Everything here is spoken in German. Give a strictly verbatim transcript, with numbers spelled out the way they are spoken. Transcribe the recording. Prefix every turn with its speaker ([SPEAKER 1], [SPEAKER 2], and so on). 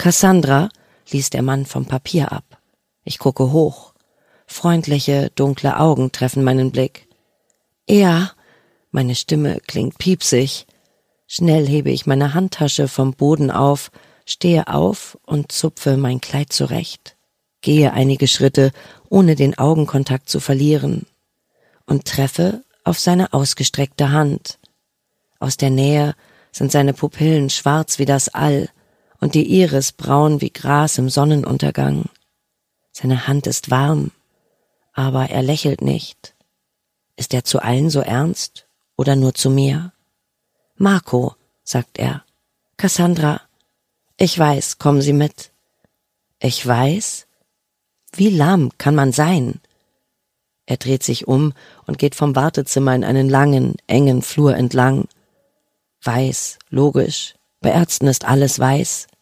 [SPEAKER 1] Cassandra, liest der Mann vom Papier ab. Ich gucke hoch. Freundliche, dunkle Augen treffen meinen Blick. Ja, meine Stimme klingt piepsig. Schnell hebe ich meine Handtasche vom Boden auf, stehe auf und zupfe mein Kleid zurecht. Gehe einige Schritte, ohne den Augenkontakt zu verlieren, und treffe auf seine ausgestreckte Hand. Aus der Nähe sind seine Pupillen schwarz wie das All und die Iris braun wie Gras im Sonnenuntergang. Seine Hand ist warm, aber er lächelt nicht. Ist er zu allen so ernst oder nur zu mir? »Marco«, sagt er. »Cassandra, ich weiß, kommen Sie mit.« »Ich weiß? Wie lahm kann man sein?« Er dreht sich um und geht vom Wartezimmer in einen langen, engen Flur entlang. Weiß, logisch, bei Ärzten ist alles weiß.